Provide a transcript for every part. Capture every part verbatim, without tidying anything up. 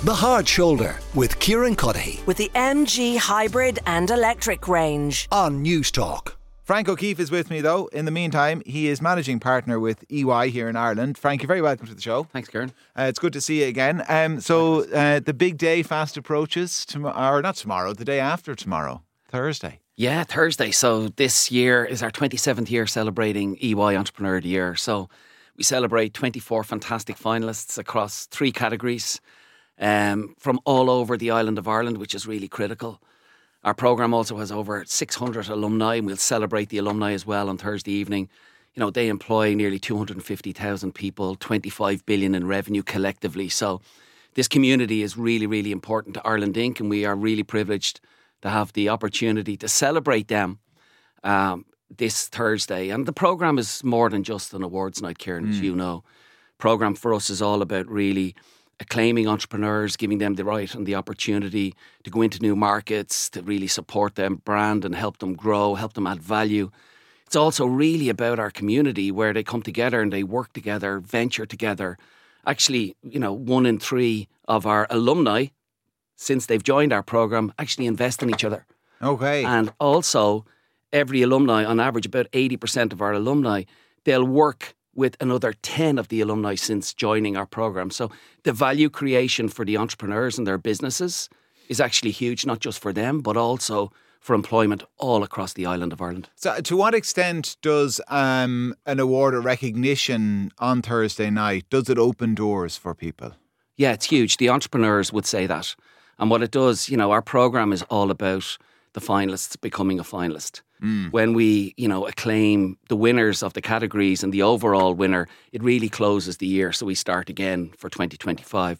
The Hard Shoulder with Kieran Cuddihy with the M G hybrid and electric range on News Talk. Frank O'Keefe is with me though. In the meantime, he is managing partner with E Y here in Ireland. Frank, you're very welcome to the show. Thanks, Kieran. Uh, it's good to see you again. Um, so uh, the big day fast approaches, tomorrow, or not tomorrow, the day after tomorrow, Thursday. Yeah, Thursday. So this year is our twenty-seventh year celebrating E Y Entrepreneur of the Year. So we celebrate twenty-four fantastic finalists across three categories. Um, from all over the island of Ireland, which is really critical. Our programme also has over six hundred alumni, and we'll celebrate the alumni as well on Thursday evening. You know, they employ nearly two hundred fifty thousand people, twenty-five billion in revenue collectively. So this community is really, really important to Ireland Incorporated, and we are really privileged to have the opportunity to celebrate them um, this Thursday. And the programme is more than just an awards night, Kieran, mm. as you know. Programme for us is all about really acclaiming entrepreneurs, giving them the right and the opportunity to go into new markets, to really support them brand and help them grow, help them add value. It's also really about our community where they come together and they work together, venture together. Actually, you know, one in three of our alumni, since they've joined our programme, actually invest in each other. Okay. And also, every alumni, on average, about eighty percent of our alumni, they'll work with another ten of the alumni since joining our programme. So the value creation for the entrepreneurs and their businesses is actually huge, not just for them, but also for employment all across the island of Ireland. So to what extent does um, an award or recognition on Thursday night, does it open doors for people? Yeah, it's huge. The entrepreneurs would say that. And what it does, you know, our programme is all about the finalists becoming a finalist. Mm. When we, you know, acclaim the winners of the categories and the overall winner, it really closes the year. So we start again for twenty twenty-five.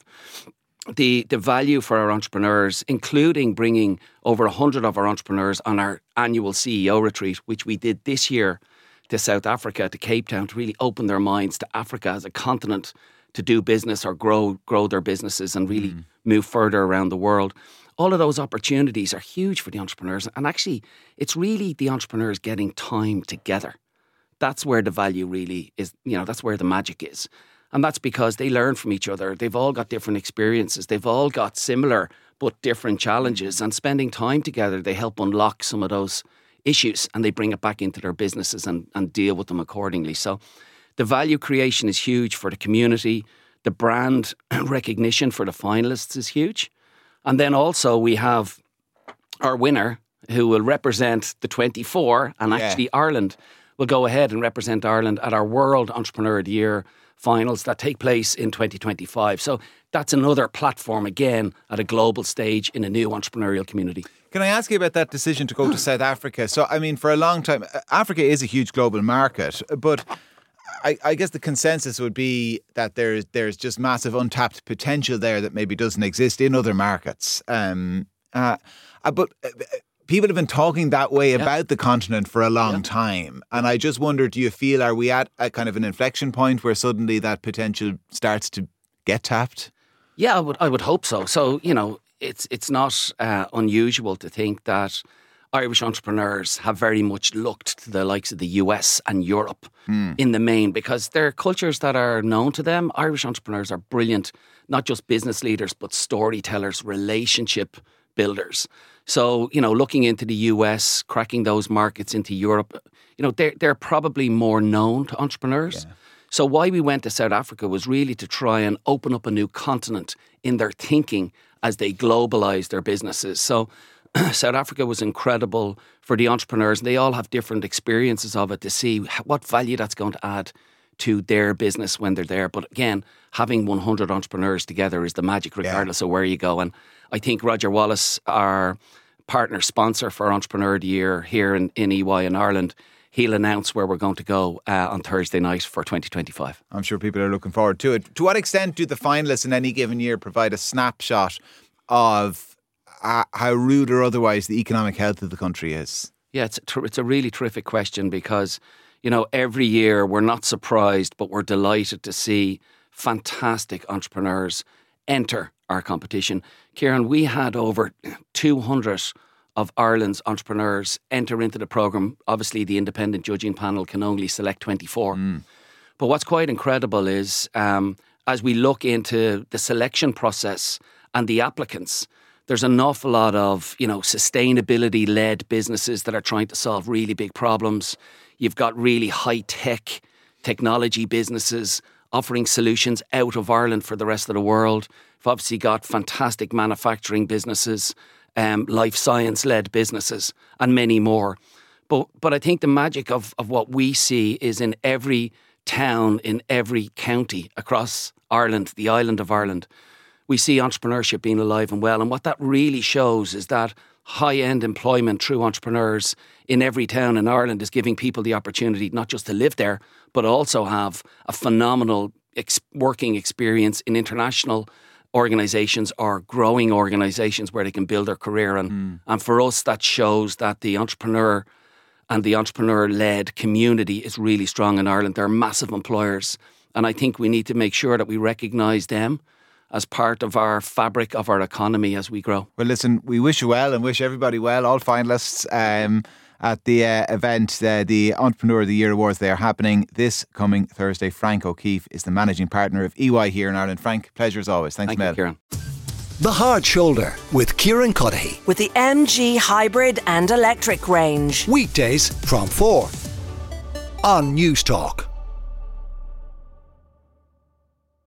The the value for our entrepreneurs, including bringing over one hundred of our entrepreneurs on our annual C E O retreat, which we did this year to South Africa, to Cape Town, to really open their minds to Africa as a continent to do business or grow grow their businesses and really mm. move further around the world. All of those opportunities are huge for the entrepreneurs. And actually, it's really the entrepreneurs getting time together. That's where the value really is, you know, that's where the magic is. And that's because they learn from each other. They've all got different experiences. They've all got similar but different challenges. And spending time together, they help unlock some of those issues and they bring it back into their businesses and, and deal with them accordingly. So the value creation is huge for the community. The brand recognition for the finalists is huge. And then also we have our winner who will represent the twenty-four and actually yeah. Ireland will go ahead and represent Ireland at our World Entrepreneur of the Year finals that take place in twenty twenty-five. So that's another platform again at a global stage in a new entrepreneurial community. Can I ask you about that decision to go to South Africa? So, I mean, for a long time, Africa is a huge global market, but I, I guess the consensus would be that there's there's just massive untapped potential there that maybe doesn't exist in other markets. Um, uh, but people have been talking that way yeah. about the continent for a long yeah. time. And I just wonder, do you feel, are we at a kind of an inflection point where suddenly that potential starts to get tapped? Yeah, I would, I would hope so. So, you know, it's, it's not uh, unusual to think that Irish entrepreneurs have very much looked to the likes of the U S and Europe mm. in the main because they're cultures that are known to them. Irish entrepreneurs are brilliant, not just business leaders, but storytellers, relationship builders. So, you know, looking into the U S, cracking those markets into Europe, you know, they're, they're probably more known to entrepreneurs. Yeah. So why we went to South Africa was really to try and open up a new continent in their thinking as they globalize their businesses. So South Africa was incredible for the entrepreneurs. They all have different experiences of it to see what value that's going to add to their business when they're there. But again, having one hundred entrepreneurs together is the magic regardless yeah. of where you go. And I think Roger Wallace, our partner sponsor for Entrepreneur of the Year here in, in E Y in Ireland, he'll announce where we're going to go uh, on Thursday night for twenty twenty-five. I'm sure people are looking forward to it. To what extent do the finalists in any given year provide a snapshot of Uh, how rude or otherwise the economic health of the country is? Yeah, it's a, ter- it's a really terrific question because, you know, every year we're not surprised, but we're delighted to see fantastic entrepreneurs enter our competition. Kieran, we had over two hundred of Ireland's entrepreneurs enter into the programme. Obviously, the independent judging panel can only select twenty-four. Mm. But what's quite incredible is um, as we look into the selection process and the applicants, there's an awful lot of, you know, sustainability-led businesses that are trying to solve really big problems. You've got really high-tech technology businesses offering solutions out of Ireland for the rest of the world. You've obviously got fantastic manufacturing businesses, um, life science-led businesses, and many more. But but I think the magic of, of what we see is in every town, in every county across Ireland, the island of Ireland, we see entrepreneurship being alive and well. And what that really shows is that high-end employment through entrepreneurs in every town in Ireland is giving people the opportunity not just to live there, but also have a phenomenal ex- working experience in international organisations or growing organisations where they can build their career. And, mm. and for us, that shows that the entrepreneur and the entrepreneur-led community is really strong in Ireland. They're massive employers. And I think we need to make sure that we recognise them as part of our fabric of our economy as we grow. Well, listen, we wish you well and wish everybody well, all finalists um, at the uh, event, uh, the Entrepreneur of the Year Awards. They are happening this coming Thursday. Frank O'Keefe is the managing partner of E Y here in Ireland. Frank, pleasure as always. Thanks, Thank Mel. you, Kieran. The Hard Shoulder with Kieran Cuddihy. With the M G hybrid and electric range. Weekdays from four on News Talk.